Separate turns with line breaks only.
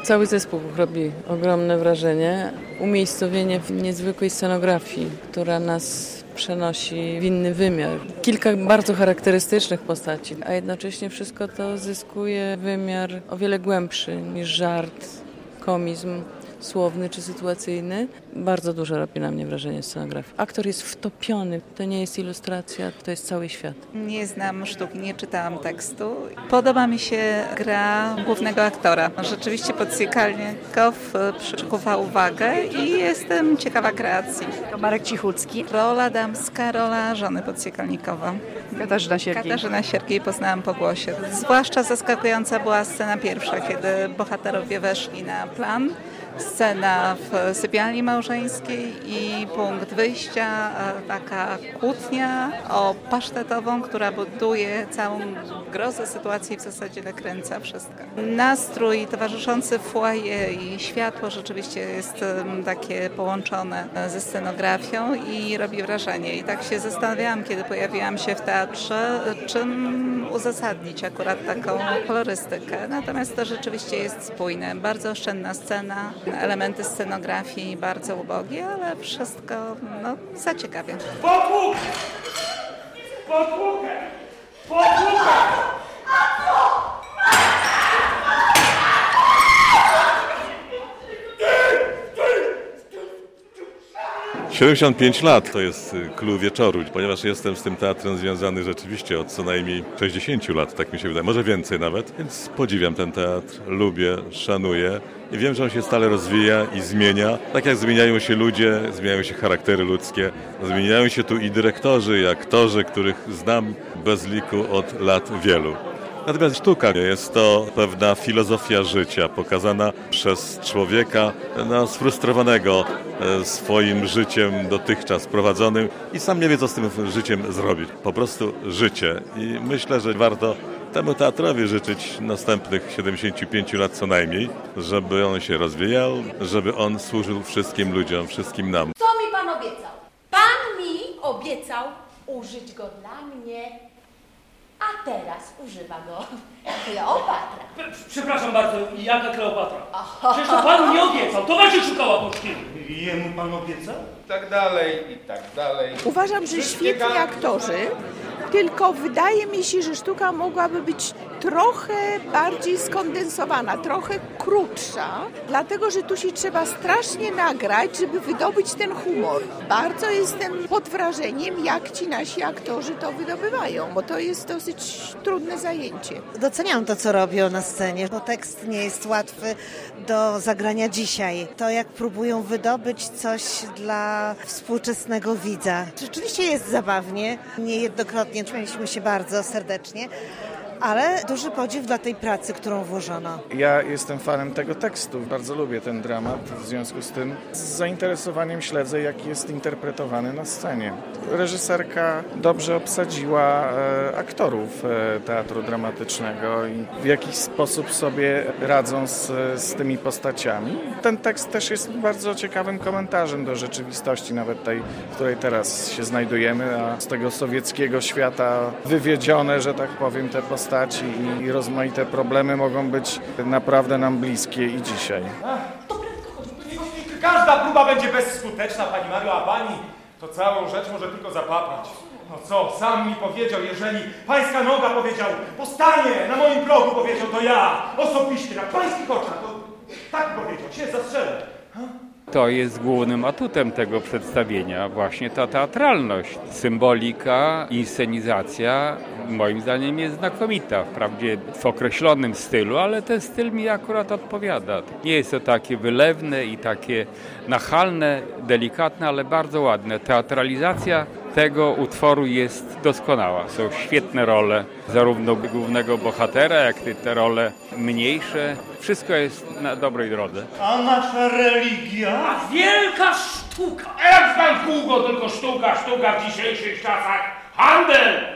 Cały zespół robi ogromne wrażenie. Umiejscowienie w niezwykłej scenografii, która nas przenosi w inny wymiar. Kilka bardzo charakterystycznych postaci, a jednocześnie wszystko to zyskuje wymiar o wiele głębszy niż żart, komizm słowny czy sytuacyjny. Bardzo dużo robi na mnie wrażenie scenografii. Aktor jest wtopiony, to nie jest ilustracja, to jest cały świat.
Nie znam sztuki, nie czytałam tekstu. Podoba mi się gra głównego aktora. Rzeczywiście Podsikalnikow przykuwa uwagę i jestem ciekawa kreacji.
Marek Cichucki.
Rola damska, rola żony Podsikalnikowa. Katarzyna Siergiej poznałam po głosie. Zwłaszcza zaskakująca była scena pierwsza, kiedy bohaterowie weszli na plan. Scena w sypialni małżeńskiej i punkt wyjścia, taka kłótnia o pasztetową, która buduje całą grozę sytuacji i w zasadzie nakręca wszystko. Nastrój towarzyszący foyer i światło rzeczywiście jest takie połączone ze scenografią i robi wrażenie. I tak się zastanawiałam, kiedy pojawiłam się w teatrze, czym uzasadnić akurat taką kolorystykę. Natomiast to rzeczywiście jest spójne. Bardzo oszczędna scena. Elementy scenografii bardzo ubogie, ale wszystko zaciekawia.
Podługę! Podługę! Podługę!
75 lat to jest clou wieczoru, ponieważ jestem z tym teatrem związany rzeczywiście od co najmniej 60 lat, tak mi się wydaje, może więcej nawet, więc podziwiam ten teatr, lubię, szanuję i wiem, że on się stale rozwija i zmienia. Tak jak zmieniają się ludzie, zmieniają się charaktery ludzkie, zmieniają się tu i dyrektorzy, i aktorzy, których znam bez liku od lat wielu. Natomiast sztuka jest to pewna filozofia życia pokazana przez człowieka sfrustrowanego swoim życiem dotychczas prowadzonym i sam nie wie, co z tym życiem zrobić. Po prostu życie. I myślę, że warto temu teatrowi życzyć następnych 75 lat co najmniej, żeby on się rozwijał, żeby on służył wszystkim ludziom, wszystkim nam.
Co mi pan obiecał? Pan mi obiecał użyć go dla mnie. A teraz używa go Kleopatra.
Przepraszam bardzo, jaka Kleopatra? Przecież to pan nie obiecał, to właśnie szukała poczki.
Jemu pan obiecał?
Tak dalej i tak dalej.
Uważam, że świetni aktorzy, tylko wydaje mi się, że sztuka mogłaby być trochę bardziej skondensowana, trochę krótsza, dlatego że tu się trzeba strasznie nagrać, żeby wydobyć ten humor. Bardzo jestem pod wrażeniem, jak ci nasi aktorzy to wydobywają, bo to jest dosyć trudne zajęcie.
Doceniam to, co robią na scenie, bo tekst nie jest łatwy do zagrania dzisiaj. To, jak próbują wydobyć coś dla współczesnego widza. Rzeczywiście jest zabawnie, niejednokrotnie śmialiśmy się bardzo serdecznie, ale duży podziw dla tej pracy, którą włożono.
Ja jestem fanem tego tekstu, bardzo lubię ten dramat, w związku z tym z zainteresowaniem śledzę, jak jest interpretowany na scenie. Reżyserka dobrze obsadziła aktorów teatru dramatycznego i w jakiś sposób sobie radzą z tymi postaciami. Ten tekst też jest bardzo ciekawym komentarzem do rzeczywistości, nawet tej, w której teraz się znajdujemy, a z tego sowieckiego świata wywiedzione, że tak powiem, te postaci i rozmaite problemy mogą być naprawdę nam bliskie i dzisiaj.
Każda próba będzie bezskuteczna, pani Mario, a pani to całą rzecz może tylko zapaprać. No co, sam mi powiedział, jeżeli pańska noga powiedział, powstanie na moim progu, powiedział, to ja osobiście, na pańskich oczach, to tak powiedział, się zastrzelę.
To jest głównym atutem tego przedstawienia, właśnie ta teatralność. Symbolika, inscenizacja moim zdaniem jest znakomita, wprawdzie w określonym stylu, ale ten styl mi akurat odpowiada. Nie jest to takie wylewne i takie nachalne, delikatne, ale bardzo ładne. Teatralizacja tego utworu jest doskonała. Są świetne role, zarówno głównego bohatera, jak i te role mniejsze. Wszystko jest na dobrej drodze.
A nasza religia?
Wielka sztuka! Jak tam długo tylko sztuka w dzisiejszych czasach? Handel!